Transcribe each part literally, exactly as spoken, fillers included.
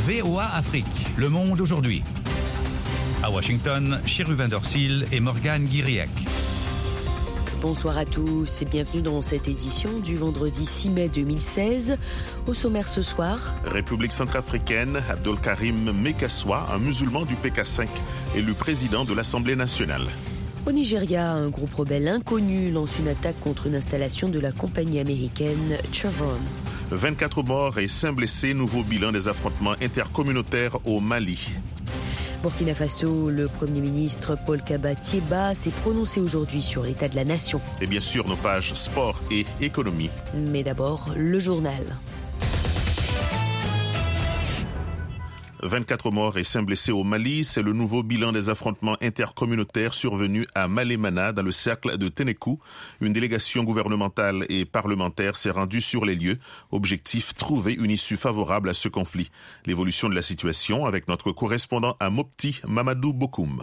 V O A Afrique, le monde aujourd'hui. À Washington, Cherubin Dorsil et Morgane Guiriec. Bonsoir à tous et bienvenue dans cette édition du vendredi six mai deux mille seize. Au sommaire ce soir, République centrafricaine, Abdelkarim Mekassoua, un musulman du P K cinq, élu président de l'Assemblée nationale. Au Nigeria, un groupe rebelle inconnu lance une attaque contre une installation de la compagnie américaine Chevron. vingt-quatre morts et cinq blessés, nouveau bilan des affrontements intercommunautaires au Mali. Burkina Faso, le Premier ministre Paul Kaba Thiéba s'est prononcé aujourd'hui sur l'état de la nation. Et bien sûr, nos pages sport et économie. Mais d'abord, le journal. vingt-quatre morts et cinq blessés au Mali, c'est le nouveau bilan des affrontements intercommunautaires survenus à Malémana dans le cercle de Ténékou. Une délégation gouvernementale et parlementaire s'est rendue sur les lieux. Objectif, trouver une issue favorable à ce conflit. L'évolution de la situation avec notre correspondant à Mopti, Mamadou Bokoum.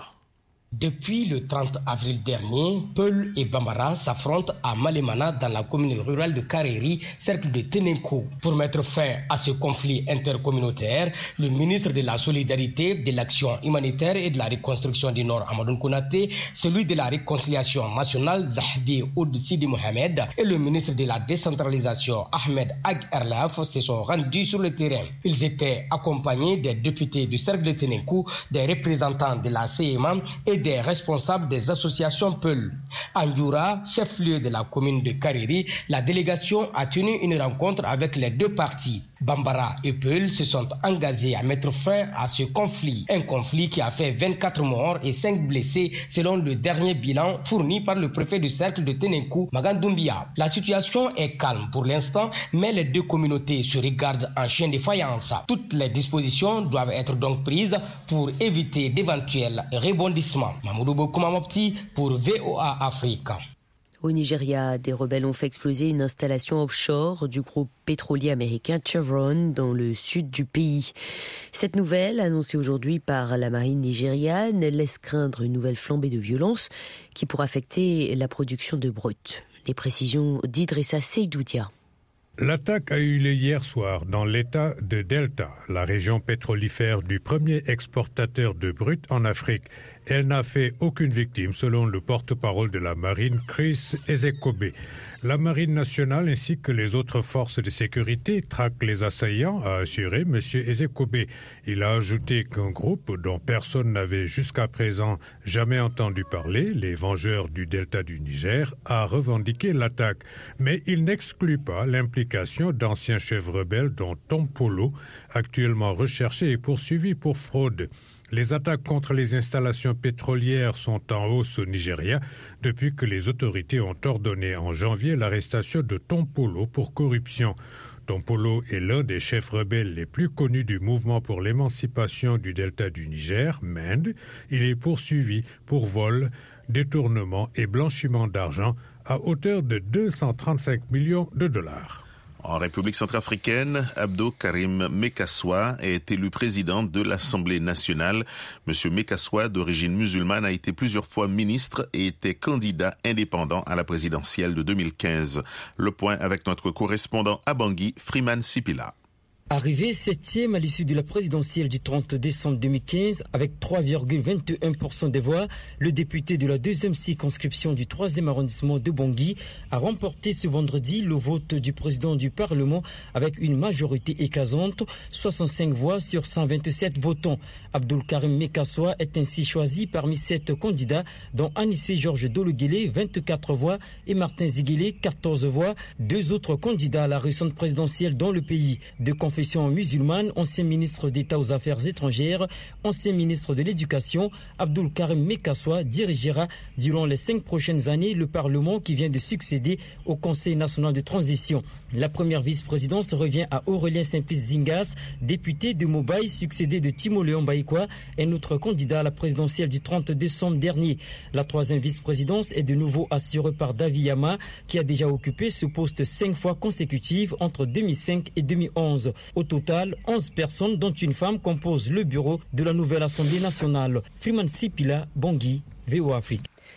Depuis le trente avril dernier, Peul et Bambara s'affrontent à Malémana dans la commune rurale de Kareri, cercle de Ténékou. Pour mettre fin à ce conflit intercommunautaire, le ministre de la Solidarité, de l'Action humanitaire et de la Reconstruction du Nord, Amadou Konaté, celui de la Réconciliation nationale, Zahdi Ould Sidi Mohamed, et le ministre de la Décentralisation, Ahmed Ag Erlaf, se sont rendus sur le terrain. Ils étaient accompagnés des députés du cercle de Ténékou, des représentants de la C M A et des responsables des associations Peul. À Ndioura, chef-lieu de la commune de Kareri, la délégation a tenu une rencontre avec les deux parties. Bambara et Peul se sont engagés à mettre fin à ce conflit. Un conflit qui a fait vingt-quatre morts et cinq blessés selon le dernier bilan fourni par le préfet du cercle de Ténékou, Magandoumbia. La situation est calme pour l'instant, mais les deux communautés se regardent en chien de faïence. Toutes les dispositions doivent être donc prises pour éviter d'éventuels rebondissements. Mamoudou Bokouma Mopti pour V O A Afrique. Au Nigeria, des rebelles ont fait exploser une installation offshore du groupe pétrolier américain Chevron dans le sud du pays. Cette nouvelle, annoncée aujourd'hui par la marine nigériane, laisse craindre une nouvelle flambée de violence qui pourrait affecter la production de brut. Les précisions d'Idrissa Seydoudia. L'attaque a eu lieu hier soir dans l'état de Delta, la région pétrolifère du premier exportateur de brut en Afrique. Elle n'a fait aucune victime, selon le porte-parole de la marine, Chris Ezekobe. La marine nationale ainsi que les autres forces de sécurité traquent les assaillants, a assuré M. Ezekobe. Il a ajouté qu'un groupe dont personne n'avait jusqu'à présent jamais entendu parler, les Vengeurs du Delta du Niger, a revendiqué l'attaque. Mais il n'exclut pas l'implication d'anciens chefs rebelles dont Tompolo, actuellement recherché et poursuivi pour fraude. Les attaques contre les installations pétrolières sont en hausse au Nigeria depuis que les autorités ont ordonné en janvier l'arrestation de Tompolo pour corruption. Tompolo est l'un des chefs rebelles les plus connus du mouvement pour l'émancipation du delta du Niger, M E N D. Il est poursuivi pour vol, détournement et blanchiment d'argent à hauteur de deux cent trente-cinq millions de dollars. En République centrafricaine, Abdelkarim Mekassoua est élu président de l'Assemblée nationale. Monsieur Mekassoua, d'origine musulmane, a été plusieurs fois ministre et était candidat indépendant à la présidentielle de deux mille quinze. Le point avec notre correspondant à Bangui, Freeman Sipila. Arrivé septième à l'issue de la présidentielle du trente décembre deux mille quinze, avec trois virgule vingt et un pour cent des voix, le député de la deuxième circonscription du troisième arrondissement de Bangui a remporté ce vendredi le vote du président du Parlement avec une majorité écrasante, soixante-cinq voix sur cent vingt-sept votants. Abdelkarim Mekassoua est ainsi choisi parmi sept candidats, dont Anissé Georges Dologuélé, vingt-quatre voix, et Martin Ziguélé, quatorze voix. Deux autres candidats à la récente présidentielle dans le pays, de confession musulmane, ancien ministre d'État aux Affaires étrangères, ancien ministre de l'Éducation, Abdelkarim Mekassoua dirigera durant les cinq prochaines années le Parlement qui vient de succéder au Conseil national de transition. La première vice-présidence revient à Aurélien Simplice Zingas, député de Mobaye, succédé de Timo Léon Baïkwa, un autre candidat à la présidentielle du trente décembre dernier. La troisième vice-présidence est de nouveau assurée par Davi Yama, qui a déjà occupé ce poste cinq fois consécutives entre deux mille cinq et deux mille onze. Au total, onze personnes, dont une femme, composent le bureau de la nouvelle Assemblée nationale. Freeman Sipila, Bangui, V O A Afrique.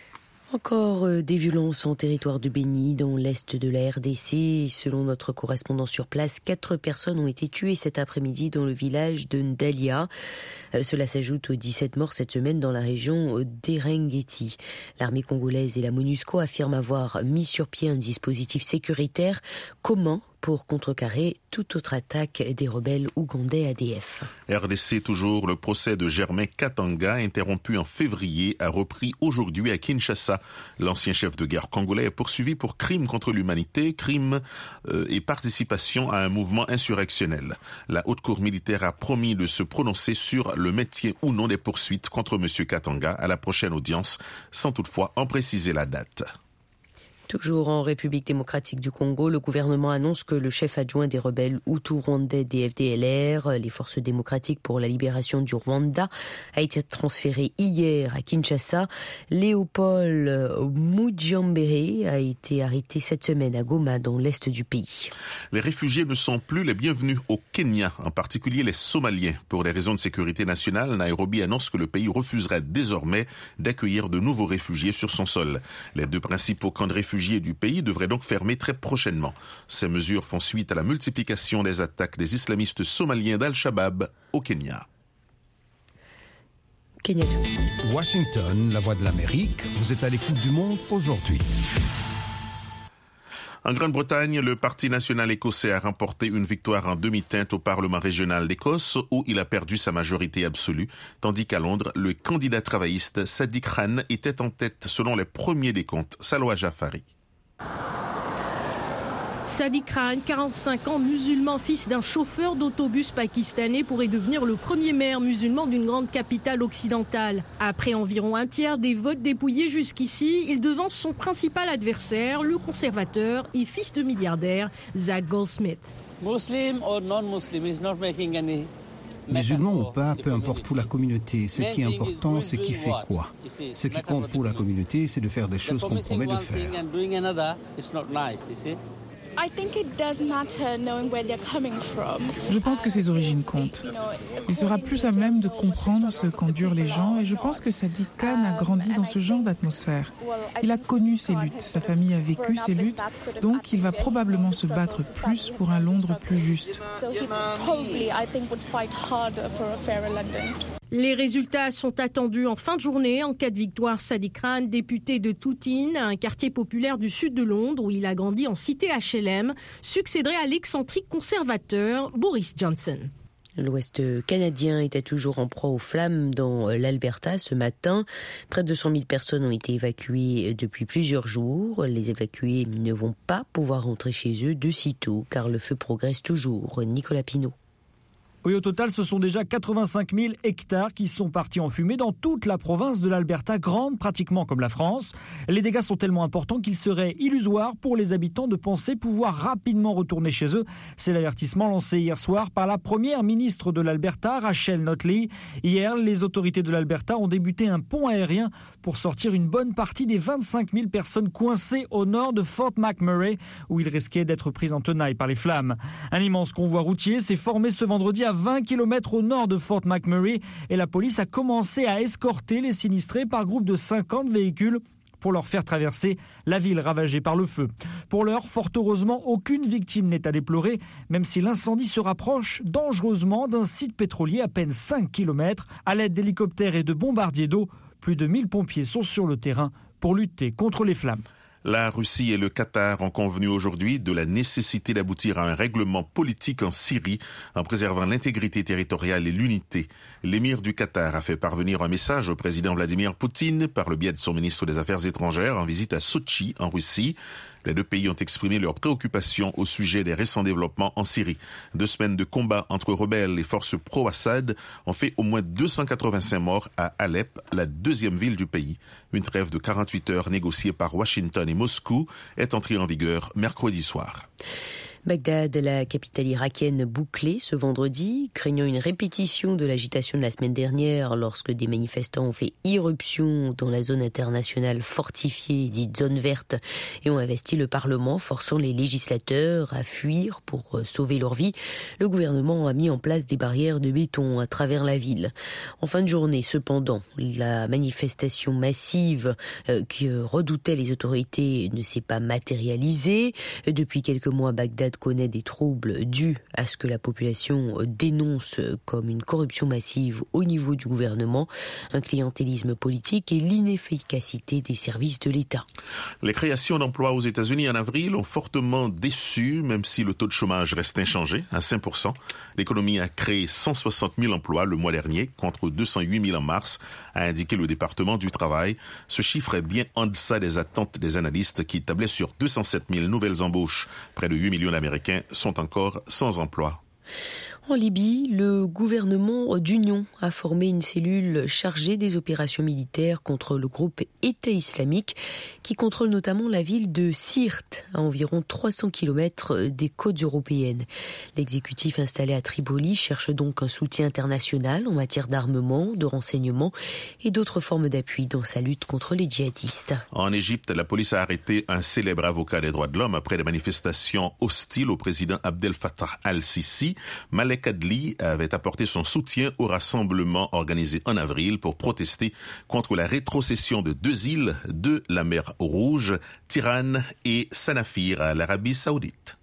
Encore des violences en territoire de Béni, dans l'est de la R D C. Selon notre correspondant sur place, quatre personnes ont été tuées cet après-midi dans le village de Ndalia. Cela s'ajoute aux dix-sept morts cette semaine dans la région d'Erengueti. L'armée congolaise et la MONUSCO affirment avoir mis sur pied un dispositif sécuritaire. Comment ? Pour contrecarrer toute autre attaque des rebelles ougandais A D F. R D C toujours, le procès de Germain Katanga, interrompu en février, a repris aujourd'hui à Kinshasa. L'ancien chef de guerre congolais est poursuivi pour crimes contre l'humanité, crimes euh, et participation à un mouvement insurrectionnel. La haute cour militaire a promis de se prononcer sur le maintien ou non des poursuites contre M. Katanga à la prochaine audience, sans toutefois en préciser la date. Toujours en République démocratique du Congo, le gouvernement annonce que le chef adjoint des rebelles Hutu rwandais D F D L R, les forces démocratiques pour la libération du Rwanda, a été transféré hier à Kinshasa. Léopold Mujambere a été arrêté cette semaine à Goma, dans l'est du pays. Les réfugiés ne sont plus les bienvenus au Kenya, en particulier les Somaliens. Pour des raisons de sécurité nationale, Nairobi annonce que le pays refusera désormais d'accueillir de nouveaux réfugiés sur son sol. Les deux principaux camps de réfugiés du pays devraient donc fermer très prochainement. Ces mesures font suite à la multiplication des attaques des islamistes somaliens d'Al-Shabaab au Kenya. Kenya. Washington, la voix de l'Amérique, vous êtes à l'écoute du monde aujourd'hui. En Grande-Bretagne, le Parti national écossais a remporté une victoire en demi-teinte au Parlement régional d'Écosse, où il a perdu sa majorité absolue, tandis qu'à Londres, le candidat travailliste Sadiq Khan était en tête selon les premiers décomptes. Salwa Jafari. Sadiq Khan, quarante-cinq ans, musulman, fils d'un chauffeur d'autobus pakistanais, pourrait devenir le premier maire musulman d'une grande capitale occidentale. Après environ un tiers des votes dépouillés jusqu'ici, il devance son principal adversaire, le conservateur et fils de milliardaire, Zach Goldsmith. Muslim or non-Muslim is not making any... Musulman ou pas, peu importe pour la communauté, ce qui est important, c'est qui fait quoi. Ce qui compte pour la communauté, c'est de faire des choses qu'on promet de faire. Je pense que ses origines comptent. Il sera plus à même de comprendre ce qu'endurent les gens et je pense que Sadiq Khan a grandi dans ce genre d'atmosphère. Il a connu ces luttes, sa famille a vécu ces luttes, donc il va probablement se battre plus pour un Londres plus juste. Les résultats sont attendus en fin de journée. En cas de victoire, Sadiq Khan, député de Tooting, un quartier populaire du sud de Londres où il a grandi en cité H L M, succéderait à l'excentrique conservateur Boris Johnson. L'Ouest canadien était toujours en proie aux flammes dans l'Alberta ce matin. Près de cent mille personnes ont été évacuées depuis plusieurs jours. Les évacués ne vont pas pouvoir rentrer chez eux de sitôt car le feu progresse toujours. Nicolas Pinault. Oui, au total, ce sont déjà quatre-vingt-cinq mille hectares qui sont partis en fumée dans toute la province de l'Alberta, grande pratiquement comme la France. Les dégâts sont tellement importants qu'il serait illusoire pour les habitants de penser pouvoir rapidement retourner chez eux. C'est l'avertissement lancé hier soir par la première ministre de l'Alberta, Rachel Notley. Hier, les autorités de l'Alberta ont débuté un pont aérien pour sortir une bonne partie des vingt-cinq mille personnes coincées au nord de Fort McMurray, où ils risquaient d'être pris en tenaille par les flammes. Un immense convoi routier s'est formé ce vendredi à vingt kilomètres au nord de Fort McMurray et la police a commencé à escorter les sinistrés par groupe de cinquante véhicules pour leur faire traverser la ville ravagée par le feu. Pour l'heure, fort heureusement, aucune victime n'est à déplorer, même si l'incendie se rapproche dangereusement d'un site pétrolier à peine cinq kilomètres. À l'aide d'hélicoptères et de bombardiers d'eau, plus de mille pompiers sont sur le terrain pour lutter contre les flammes. La Russie et le Qatar ont convenu aujourd'hui de la nécessité d'aboutir à un règlement politique en Syrie en préservant l'intégrité territoriale et l'unité. L'émir du Qatar a fait parvenir un message au président Vladimir Poutine par le biais de son ministre des Affaires étrangères en visite à Sotchi, en Russie. Les deux pays ont exprimé leurs préoccupations au sujet des récents développements en Syrie. Deux semaines de combat entre rebelles et forces pro-Assad ont fait au moins deux cent quatre-vingt-cinq morts à Alep, la deuxième ville du pays. Une trêve de quarante-huit heures négociée par Washington et Moscou est entrée en vigueur mercredi soir. Bagdad, la capitale irakienne, bouclée ce vendredi, craignant une répétition de l'agitation de la semaine dernière lorsque des manifestants ont fait irruption dans la zone internationale fortifiée, dite zone verte, et ont investi le Parlement, forçant les législateurs à fuir pour sauver leur vie. Le gouvernement a mis en place des barrières de béton à travers la ville. En fin de journée, cependant, la manifestation massive euh, que redoutaient les autorités ne s'est pas matérialisée. Depuis quelques mois, Bagdad connaît des troubles dus à ce que la population dénonce comme une corruption massive au niveau du gouvernement, un clientélisme politique et l'inefficacité des services de l'État. Les créations d'emplois aux États-Unis en avril ont fortement déçu, même si le taux de chômage reste inchangé, à cinq pour cent. L'économie a créé cent soixante mille emplois le mois dernier, contre deux cent huit mille en mars, a indiqué le département du travail. Ce chiffre est bien en deçà des attentes des analystes qui tablaient sur deux cent sept mille nouvelles embauches. Près de huit millions d'Américains sont encore sans emploi. En Libye, le gouvernement d'union a formé une cellule chargée des opérations militaires contre le groupe État islamique qui contrôle notamment la ville de Sirte, à environ trois cents kilomètres des côtes européennes. L'exécutif installé à Tripoli cherche donc un soutien international en matière d'armement, de renseignement et d'autres formes d'appui dans sa lutte contre les djihadistes. En Égypte, la police a arrêté un célèbre avocat des droits de l'homme après des manifestations hostiles au président Abdel Fattah al-Sisi. Malek Adli avait apporté son soutien au rassemblement organisé en avril pour protester contre la rétrocession de deux îles de la mer Rouge, Tirane et Sanafir à l'Arabie Saoudite.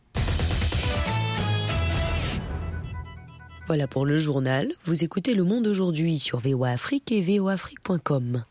Voilà pour le journal. Vous écoutez Le Monde aujourd'hui sur V O A Afrique et v o a afrique point com.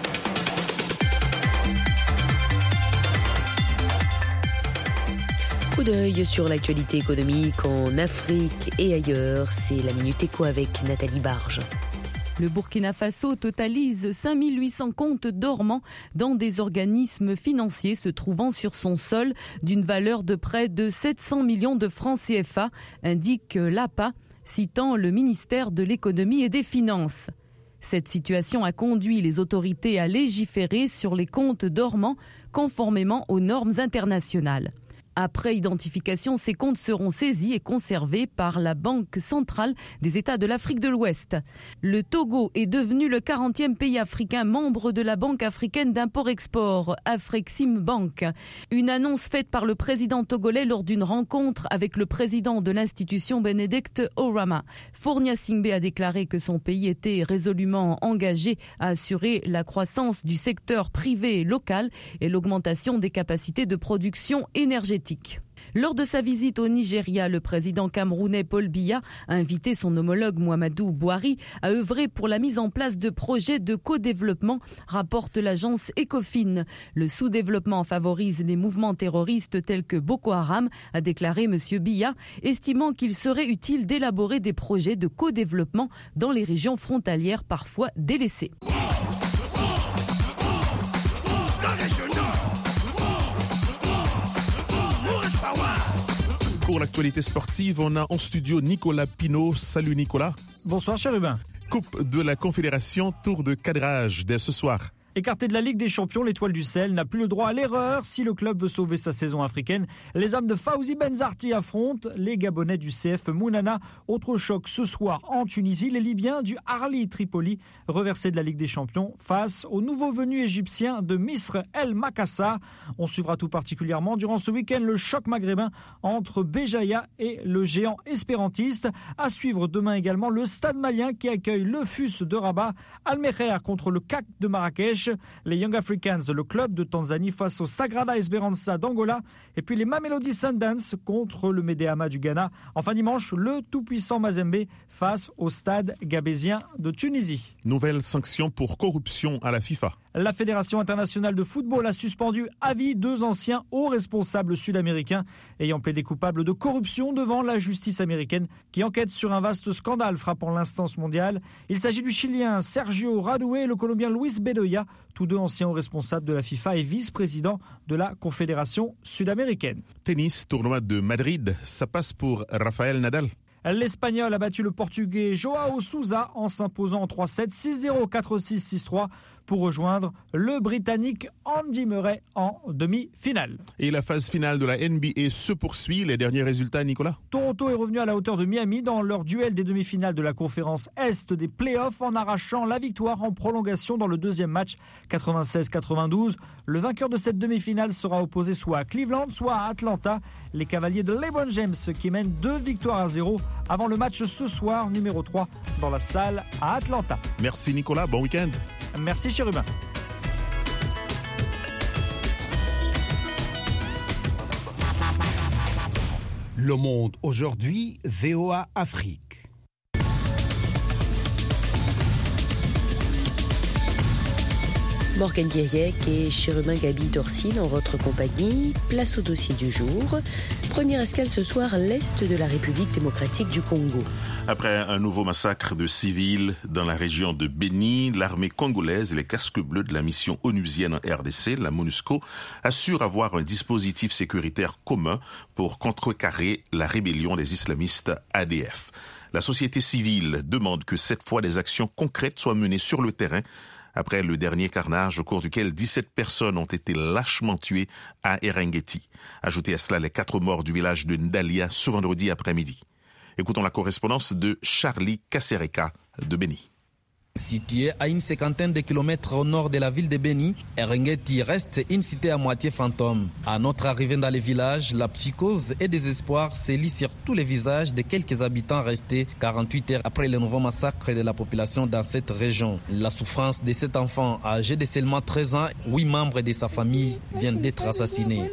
Coup d'œil sur l'actualité économique en Afrique et ailleurs. C'est la Minute Éco avec Nathalie Barge. Le Burkina Faso totalise cinq mille huit cents comptes dormants dans des organismes financiers se trouvant sur son sol d'une valeur de près de sept cents millions de francs C F A, indique l'A P A, citant le ministère de l'Économie et des Finances. Cette situation a conduit les autorités à légiférer sur les comptes dormants conformément aux normes internationales. Après identification, ces comptes seront saisis et conservés par la Banque centrale des États de l'Afrique de l'Ouest. Le Togo est devenu le quarantième pays africain membre de la Banque africaine d'import-export, Afreximbank. Une annonce faite par le président togolais lors d'une rencontre avec le président de l'institution Benedict Orama. Fournia Singbe a déclaré que son pays était résolument engagé à assurer la croissance du secteur privé local et l'augmentation des capacités de production énergétique. Lors de sa visite au Nigeria, le président camerounais Paul Biya a invité son homologue Muhammadu Buhari à œuvrer pour la mise en place de projets de co-développement, rapporte l'agence Ecofin. Le sous-développement favorise les mouvements terroristes tels que Boko Haram, a déclaré M. Biya, estimant qu'il serait utile d'élaborer des projets de co-développement dans les régions frontalières parfois délaissées. Pour l'actualité sportive, on a en studio Nicolas Pinault. Salut Nicolas. Bonsoir Chérubin. Coupe de la Confédération, tour de cadrage dès ce soir. Écarté de la Ligue des Champions, l'Étoile du Sahel n'a plus le droit à l'erreur si le club veut sauver sa saison africaine. Les hommes de Fawzi Benzarti affrontent les Gabonais du C F Mounana. Autre choc ce soir en Tunisie, les Libyens du Arli Tripoli, reversés de la Ligue des Champions, face aux nouveaux venus égyptiens de Misr El Makassa. On suivra tout particulièrement durant ce week-end le choc maghrébin entre Béjaïa et le géant espérantiste. À suivre demain également le Stade malien qui accueille le F U S de Rabat, Al-Meher contre le C A C de Marrakech. Les Young Africans, le club de Tanzanie face au Sagrada Esperança d'Angola et puis les Mamelodi Sundowns contre le Medeama du Ghana. Enfin dimanche, le tout-puissant Mazembe face au Stade Gabésien de Tunisie. Nouvelle sanction pour corruption à la FIFA. La Fédération internationale de football a suspendu à vie deux anciens hauts responsables sud-américains ayant plaidé coupables de corruption devant la justice américaine qui enquête sur un vaste scandale frappant l'instance mondiale. Il s'agit du Chilien Sergio Radoué et le Colombien Luis Bedoya, tous deux anciens hauts responsables de la FIFA et vice-présidents de la Confédération sud-américaine. Tennis, tournoi de Madrid, ça passe pour Rafael Nadal. L'Espagnol a battu le Portugais Joao Sousa en s'imposant en trois sept, six zéro, quatre six, six trois pour rejoindre le Britannique Andy Murray en demi-finale. Et la phase finale de la N B A se poursuit. Les derniers résultats, Nicolas? Toronto est revenu à la hauteur de Miami dans leur duel des demi-finales de la conférence Est des playoffs en arrachant la victoire en prolongation dans le deuxième match quatre-vingt-seize quatre-vingt-douze. Le vainqueur de cette demi-finale sera opposé soit à Cleveland, soit à Atlanta. Les Cavaliers de LeBron James qui mènent deux victoires à zéro avant le match ce soir, numéro trois, dans la salle à Atlanta. Merci Nicolas, bon week-end. Merci Chérubin. Le Monde aujourd'hui, V O A Afrique. Morgane Guiriec et Chérubin Gabi Dorcil en votre compagnie. Place au dossier du jour. Première escale ce soir, l'Est de la République démocratique du Congo. Après un nouveau massacre de civils dans la région de Béni, l'armée congolaise et les casques bleus de la mission onusienne en R D C, la MONUSCO, assurent avoir un dispositif sécuritaire commun pour contrecarrer la rébellion des islamistes A D F. La société civile demande que cette fois des actions concrètes soient menées sur le terrain après le dernier carnage au cours duquel dix-sept personnes ont été lâchement tuées à Eringeti. Ajoutez à cela les quatre morts du village de Ndalia ce vendredi après-midi. Écoutons la correspondance de Charlie Kasereka de Béni. Située à une cinquantaine de kilomètres au nord de la ville de Béni, Eringeti reste une cité à moitié fantôme. À notre arrivée dans le village, la psychose et désespoir se lit sur tous les visages de quelques habitants restés quarante-huit heures après le nouveau massacre de la population dans cette région. La souffrance de cet enfant âgé de seulement treize ans, huit membres de sa famille viennent d'être assassinés.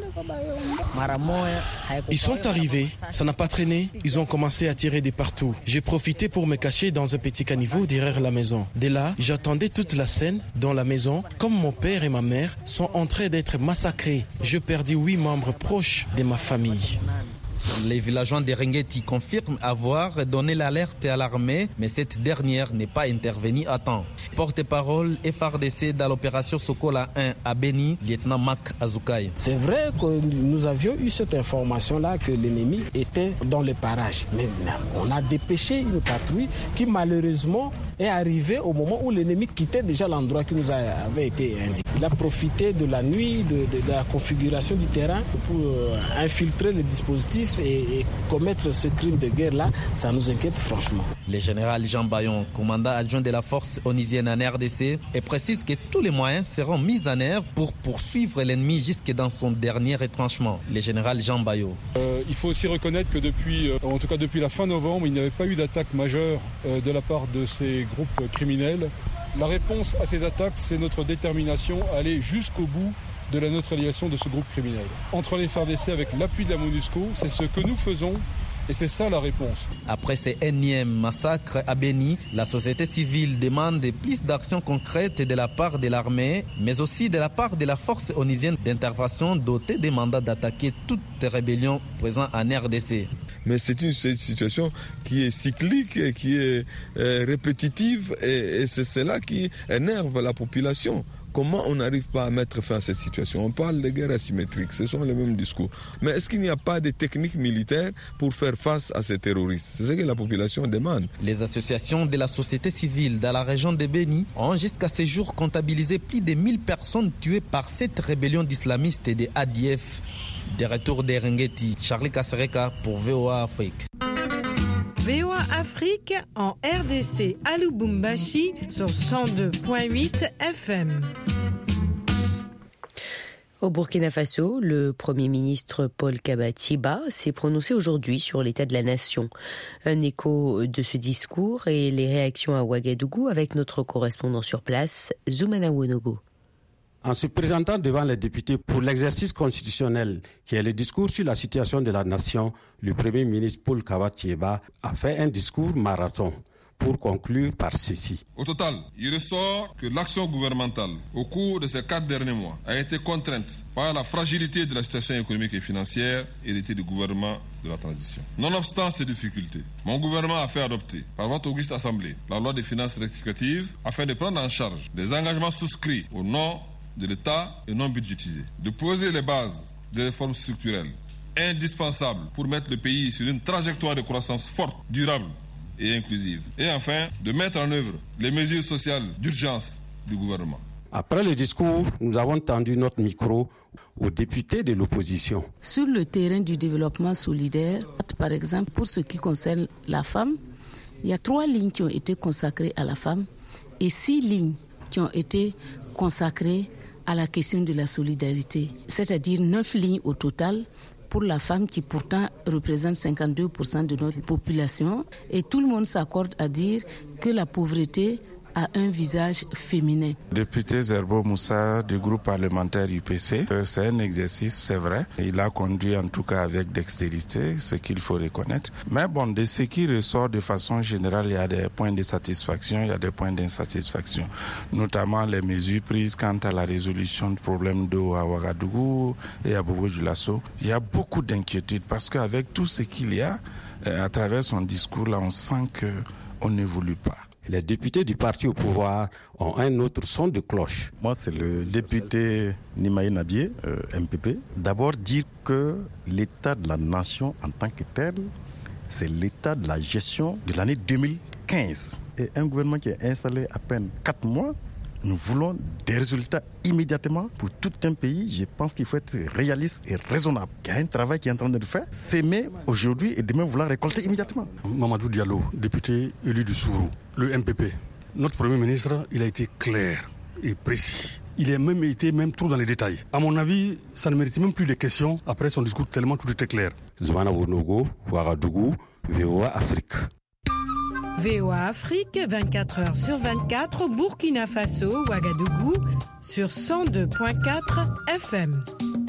Ils sont arrivés, ça n'a pas traîné, ils ont commencé à tirer de partout. J'ai profité pour me cacher dans un petit caniveau derrière la maison. Dès là, j'attendais toute la scène dans la maison, comme mon père et ma mère sont en train d'être massacrés. Je perdis huit membres proches de ma famille. Les villageois d'Eringeti confirment avoir donné l'alerte à l'armée, mais cette dernière n'est pas intervenue à temps. Porte-parole F R D C dans l'opération Sokola un à Béni, lieutenant Mak Azukai. C'est vrai que nous avions eu cette information-là que l'ennemi était dans les parages. Mais on a dépêché une patrouille qui malheureusement est arrivée au moment où l'ennemi quittait déjà l'endroit qui nous avait été indiqué. Il a profité de la nuit, de, de, de la configuration du terrain pour euh, infiltrer les dispositifs et, et commettre ce crime de guerre-là. Ça nous inquiète franchement. Le général Jean Bayon, commandant adjoint de la force onusienne en R D C, et précise que tous les moyens seront mis en œuvre pour poursuivre l'ennemi jusque dans son dernier retranchement. Le général Jean Bayon. Euh, il faut aussi reconnaître que depuis, euh, en tout cas depuis la fin novembre, il n'y avait pas eu d'attaque majeure euh, de la part de ces groupes criminels. La réponse à ces attaques, c'est notre détermination à aller jusqu'au bout de la neutralisation de ce groupe criminel. Entre les F A R D C avec l'appui de la MONUSCO, c'est ce que nous faisons et c'est ça la réponse. Après ces énièmes massacres à Béni, la société civile demande plus d'actions concrètes de la part de l'armée, mais aussi de la part de la force onusienne d'intervention dotée des mandats d'attaquer toutes les rébellions présentes en R D C. Mais c'est une situation qui est cyclique, qui est euh, répétitive et, et c'est cela qui énerve la population. Comment on n'arrive pas à mettre fin à cette situation? On parle de guerre asymétrique, ce sont les mêmes discours. Mais est-ce qu'il n'y a pas de techniques militaires pour faire face à ces terroristes? C'est ce que la population demande. Les associations de la société civile dans la région de Béni ont jusqu'à ce jour comptabilisé plus de mille personnes tuées par cette rébellion d'islamistes et des A D F. De retour d'Eringeti, Charlie Kasereka pour V O A Afrique. V O A Afrique en R D C à Lubumbashi sur cent deux virgule huit F M. Au Burkina Faso, le Premier ministre Paul Kaba-Tiba s'est prononcé aujourd'hui sur l'état de la nation. Un écho de ce discours et les réactions à Ouagadougou avec notre correspondant sur place, Zoumana Wonogo. En se présentant devant les députés pour l'exercice constitutionnel, qui est le discours sur la situation de la nation, le Premier ministre Paul Kaba-Tiba a fait un discours marathon pour conclure par ceci. Au total, il ressort que l'action gouvernementale au cours de ces quatre derniers mois a été contrainte par la fragilité de la situation économique et financière héritée du gouvernement de la transition. Nonobstant ces difficultés, mon gouvernement a fait adopter par votre auguste assemblée la loi des finances rectificatives afin de prendre en charge des engagements souscrits au nom de l'État et non budgétisés, de poser les bases des réformes structurelles indispensables pour mettre le pays sur une trajectoire de croissance forte, durable et inclusive. Et enfin, de mettre en œuvre les mesures sociales d'urgence du gouvernement. Après le discours, nous avons tendu notre micro aux députés de l'opposition. Sur le terrain du développement solidaire, par exemple, pour ce qui concerne la femme, il y a trois lignes qui ont été consacrées à la femme et six lignes qui ont été consacrées à la question de la solidarité, c'est-à-dire neuf lignes au total pour la femme qui pourtant représente cinquante-deux pour cent de notre population. Et tout le monde s'accorde à dire que la pauvreté a un visage féminin. Député Zerbo Moussa du groupe parlementaire U P C, c'est un exercice, c'est vrai. Il a conduit en tout cas avec dextérité, ce qu'il faut reconnaître. Mais bon, de ce qui ressort de façon générale, il y a des points de satisfaction, il y a des points d'insatisfaction. Notamment les mesures prises quant à la résolution du problème d'eau à Ouagadougou et à Bobo-Dioulasso. Il y a beaucoup d'inquiétudes parce qu'avec tout ce qu'il y a, à travers son discours, là, on sent qu'on n'évolue pas. Les députés du parti au pouvoir ont un autre son de cloche. Moi, c'est le député Nimaï Nabié, euh, M P P. D'abord, dire que l'état de la nation en tant que tel, c'est l'état de la gestion de l'année deux mille quinze. Et un gouvernement qui est installé à peine quatre mois, nous voulons des résultats immédiatement pour tout un pays. Je pense qu'il faut être réaliste et raisonnable. Il y a un travail qui est en train de faire. S'aimer aujourd'hui et demain vouloir récolter immédiatement. Mamadou Diallo, député élu du Sourou, le M P P. Notre Premier ministre, il a été clair et précis. Il a même été même trop dans les détails. À mon avis, ça ne mérite même plus de questions après son discours tellement tout était clair. Zouana Wonogo, Ouagadougou, V O A Afrique. V O A Afrique, vingt-quatre heures sur vingt-quatre, Burkina Faso, Ouagadougou, sur cent deux virgule quatre F M.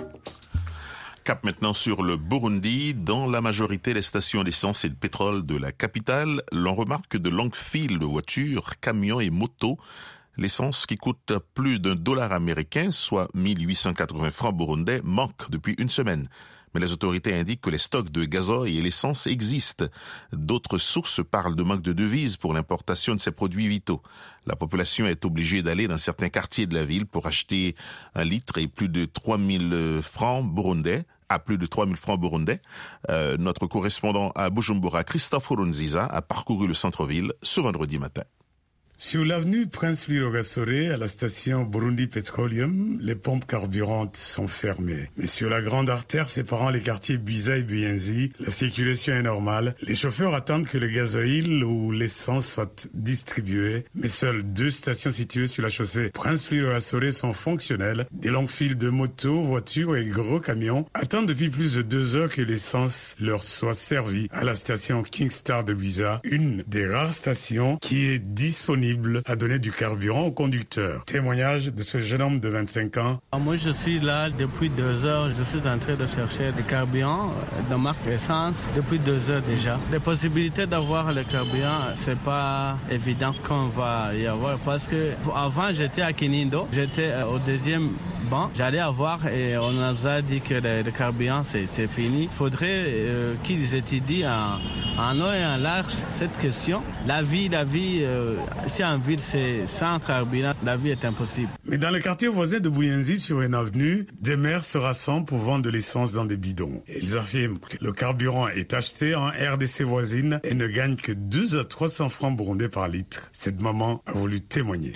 Cap maintenant sur le Burundi. Dans la majorité des stations d'essence et de pétrole de la capitale, l'on remarque de longues files de voitures, camions et motos. L'essence qui coûte plus d'un dollar américain, soit mille huit cent quatre-vingts francs burundais, manque depuis une semaine. Mais les autorités indiquent que les stocks de gasoil et l'essence existent. D'autres sources parlent de manque de devises pour l'importation de ces produits vitaux. La population est obligée d'aller dans certains quartiers de la ville pour acheter un litre et plus de trois mille francs burundais, à plus de trois mille francs burundais. Euh, notre correspondant à Bujumbura, Christophe Orunziza, a parcouru le centre-ville ce vendredi matin. Sur l'avenue Prince Louis Rwagasore, à la station Burundi Petroleum, les pompes carburantes sont fermées. Mais sur la grande artère séparant les quartiers Buiza et Buyenzi, la circulation est normale. Les chauffeurs attendent que le gasoil ou l'essence soient distribués. Mais seules deux stations situées sur la chaussée Prince Louis Rwagasore sont fonctionnelles. Des longues files de motos, voitures et gros camions attendent depuis plus de deux heures que l'essence leur soit servie à la station Kingstar de Buiza, une des rares stations qui est disponible à donner du carburant aux conducteurs. Témoignage de ce jeune homme de vingt-cinq ans. Moi, je suis là depuis deux heures. Je suis en train de chercher du carburant de marque essence depuis deux heures déjà. Les possibilités d'avoir le carburant, c'est pas évident qu'on va y avoir parce que avant j'étais à Kinindo, j'étais au deuxième banc. J'allais avoir et on nous a dit que le, le carburant c'est, c'est fini. Il faudrait euh, qu'ils étudient en, en haut et en large cette question. La vie, la vie. Euh, Si en ville, c'est sans carburant, la vie est impossible. Mais dans le quartier voisin de Buyenzi, sur une avenue, des mères se rassemblent pour vendre de l'essence dans des bidons. Ils affirment que le carburant est acheté en R D C voisine et ne gagne que deux à trois cents francs burundais par litre. Cette maman a voulu témoigner.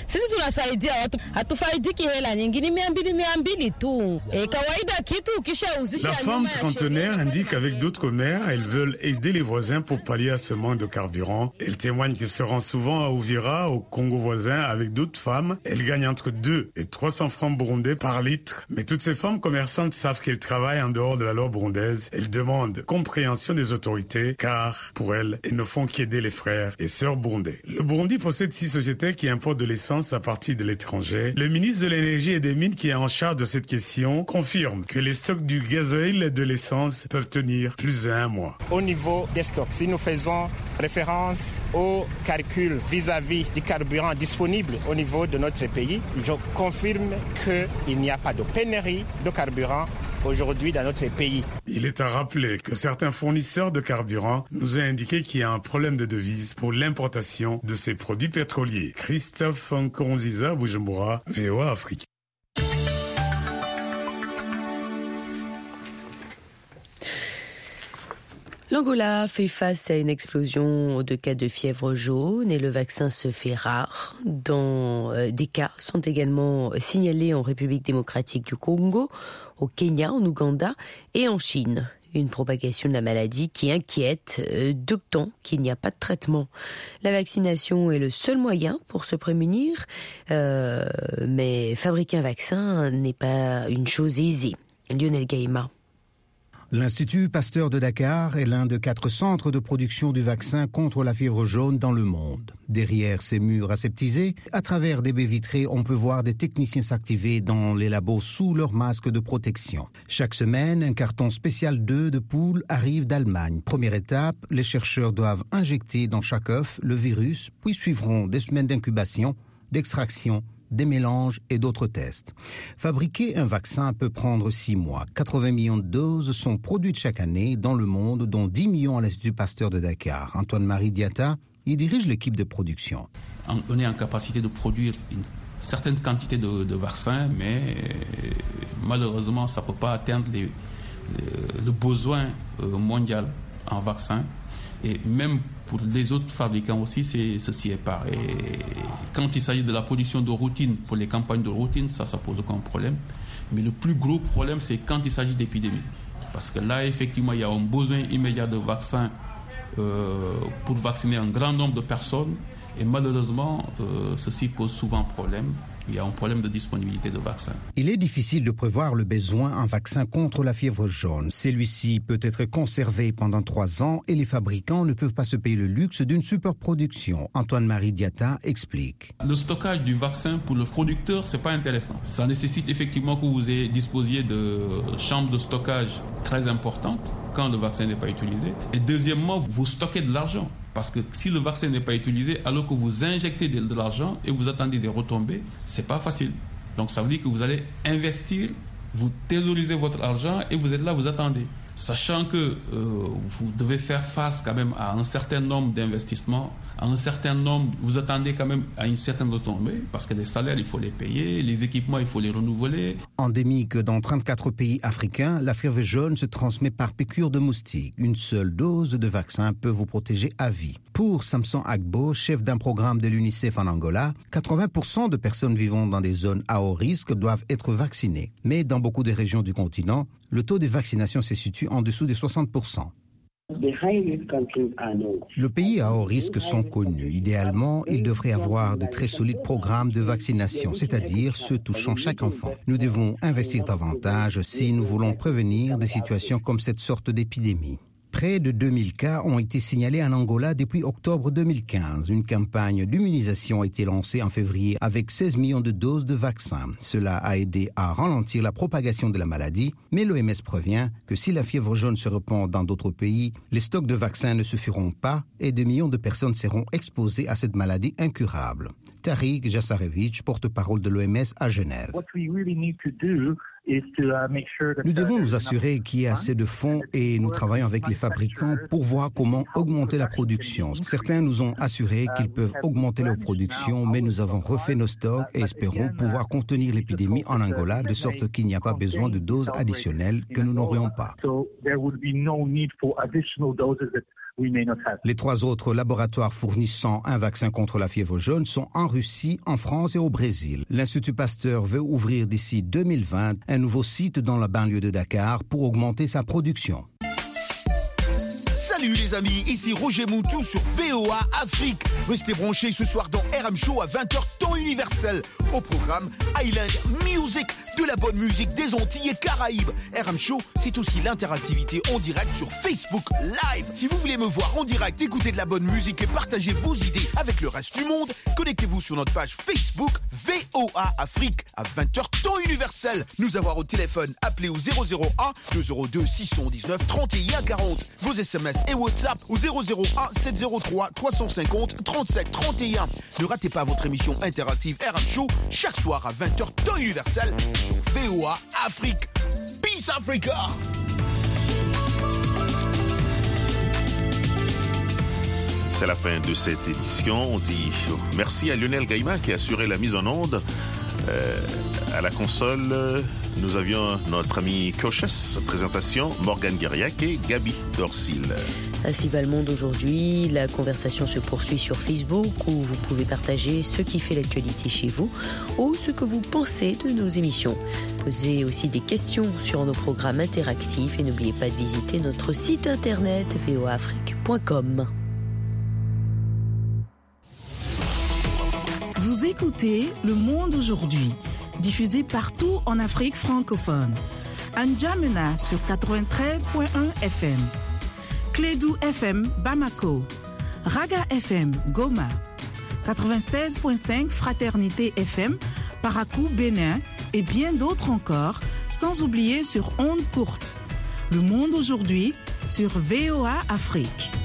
La femme trentenaire indique qu'avec d'autres mères, elles veulent aider les voisins pour pallier à ce manque de carburant. Elle témoigne qu'elle se rend souvent à Ouvira, au Congo voisin, avec d'autres femmes. Elle gagne entre deux et trois cents francs burundais par litre. Mais toutes ces femmes commerçantes savent qu'elles travaillent en dehors de la loi burundaise. Elles demandent compréhension des autorités, car pour elles, elles ne font qu'aider les frères et sœurs burundais. Le Burundi possède six sociétés qui importent de l'essence à partir de l'étranger. Le ministre de l'énergie et des mines qui est en charge de cette question confirme que les stocks du gasoil et de l'essence peuvent tenir plus d'un mois. Au niveau des stocks, si nous faisons référence au calcul vis-à-vis du carburant disponible au niveau de notre pays, je confirme qu'il n'y a pas de pénurie de carburant aujourd'hui dans notre pays. Il est à rappeler que certains fournisseurs de carburant nous ont indiqué qu'il y a un problème de devise pour l'importation de ces produits pétroliers. Christophe Nkurunziza, Bujumbura, V O A Afrique. L'Angola fait face à une explosion de cas de fièvre jaune et le vaccin se fait rare. Dans, euh, des cas sont également signalés en République démocratique du Congo, au Kenya, en Ouganda et en Chine. Une propagation de la maladie qui inquiète, euh, d'autant qu'il n'y a pas de traitement. La vaccination est le seul moyen pour se prémunir, euh, mais fabriquer un vaccin n'est pas une chose aisée. Lionel Gaïma. L'Institut Pasteur de Dakar est l'un de quatre centres de production du vaccin contre la fièvre jaune dans le monde. Derrière ces murs aseptisés, à travers des baies vitrées, on peut voir des techniciens s'activer dans les labos sous leur masque de protection. Chaque semaine, un carton spécial d'œufs de poule arrive d'Allemagne. Première étape, les chercheurs doivent injecter dans chaque œuf le virus, puis suivront des semaines d'incubation, d'extraction, des mélanges et d'autres tests. Fabriquer un vaccin peut prendre six mois. quatre-vingts millions de doses sont produites chaque année dans le monde, dont dix millions à l'Institut Pasteur de Dakar. Antoine-Marie Diatta, il dirige l'équipe de production. On est en capacité de produire une certaine quantité de, de vaccins, mais malheureusement, ça ne peut pas atteindre les, les, le besoin mondial en vaccins. Et même pour les autres fabricants aussi, c'est, ceci est pareil. Quand il s'agit de la production de routine, pour les campagnes de routine, ça, ça pose aucun problème. Mais le plus gros problème, c'est quand il s'agit d'épidémie. Parce que là, effectivement, il y a un besoin immédiat de vaccins euh, pour vacciner un grand nombre de personnes. Et malheureusement, euh, ceci pose souvent problème. Il y a un problème de disponibilité de vaccins. Il est difficile de prévoir le besoin en vaccin contre la fièvre jaune. Celui-ci peut être conservé pendant trois ans et les fabricants ne peuvent pas se payer le luxe d'une superproduction. Antoine-Marie Diatta explique. Le stockage du vaccin pour le producteur, c'est pas intéressant. Ça nécessite effectivement que vous ayez, disposiez de chambres de stockage très importantes quand le vaccin n'est pas utilisé. Et deuxièmement, vous stockez de l'argent. Parce que si le vaccin n'est pas utilisé, alors que vous injectez de, de l'argent et vous attendez des retombées, c'est pas facile. Donc ça veut dire que vous allez investir, vous thésaurisez votre argent et vous êtes là, vous attendez. Sachant que euh, vous devez faire face quand même à un certain nombre d'investissements, à un certain nombre, vous attendez quand même à une certaine retombée, parce que les salaires, il faut les payer, les équipements, il faut les renouveler. Endémique dans trente-quatre pays africains, la fièvre jaune se transmet par piqûre de moustique. Une seule dose de vaccin peut vous protéger à vie. Pour Samson Agbo, chef d'un programme de l'UNICEF en Angola, quatre-vingts pour cent de personnes vivant dans des zones à haut risque doivent être vaccinées. Mais dans beaucoup de régions du continent, le taux de vaccination se situe en dessous des soixante pour cent. Le pays à haut risque sont connus. Idéalement, il devrait avoir de très solides programmes de vaccination, c'est-à-dire ceux touchant chaque enfant. Nous devons investir davantage si nous voulons prévenir des situations comme cette sorte d'épidémie. Près de deux mille cas ont été signalés en Angola depuis octobre deux mille quinze. Une campagne d'immunisation a été lancée en février avec seize millions de doses de vaccins. Cela a aidé à ralentir la propagation de la maladie, mais l'O M S prévient que si la fièvre jaune se répand dans d'autres pays, les stocks de vaccins ne suffiront pas et des millions de personnes seront exposées à cette maladie incurable. Tariq Jassarevich, porte-parole de l'O M S à Genève. Nous devons nous assurer qu'il y a assez de fonds et nous travaillons avec les fabricants pour voir comment augmenter la production. Certains nous ont assuré qu'ils peuvent augmenter leur production, mais nous avons refait nos stocks et espérons pouvoir contenir l'épidémie en Angola de sorte qu'il n'y a pas besoin de doses additionnelles que nous n'aurions pas. Les trois autres laboratoires fournissant un vaccin contre la fièvre jaune sont en Russie, en France et au Brésil. L'Institut Pasteur veut ouvrir d'ici deux mille vingt un nouveau site dans la banlieue de Dakar pour augmenter sa production. Salut les amis, ici Roger Moutou sur V O A Afrique. Restez branchés ce soir dans R M Show à vingt heures temps universel. Au programme Island Music, de la bonne musique des Antilles et Caraïbes. R M Show, c'est aussi l'interactivité en direct sur Facebook Live. Si vous voulez me voir en direct, écouter de la bonne musique et partager vos idées avec le reste du monde, connectez-vous sur notre page Facebook V O A Afrique à vingt heures temps universel. Nous avoir au téléphone, appelez au zéro zéro un deux zéro deux six un neuf trente et un quarante. Vos S M S et WhatsApp au zéro zéro un sept zéro trois trois cent cinquante trente-sept trente et un. Ne ratez pas votre émission interactive R M Show chaque soir à vingt heures temps universel sur V O A Afrique. Peace Africa! C'est la fin de cette édition. On dit merci à Lionel Gaïma qui a assuré la mise en onde. Euh, à la console, nous avions notre ami Cochès, présentation Morgane Guériac et Gabi Dorsil. Ainsi va le monde aujourd'hui. La conversation se poursuit sur Facebook où vous pouvez partager ce qui fait l'actualité chez vous ou ce que vous pensez de nos émissions. Posez aussi des questions sur nos programmes interactifs et n'oubliez pas de visiter notre site internet v o a afrique point com. Vous écoutez Le Monde aujourd'hui, diffusé partout en Afrique francophone. À N'Djamena sur quatre-vingt-treize point un F M. Clédou F M Bamako, Raga F M Goma, quatre-vingt-seize point cinq Fraternité F M Parakou Bénin et bien d'autres encore, sans oublier sur ondes courtes. Le Monde aujourd'hui sur V O A Afrique.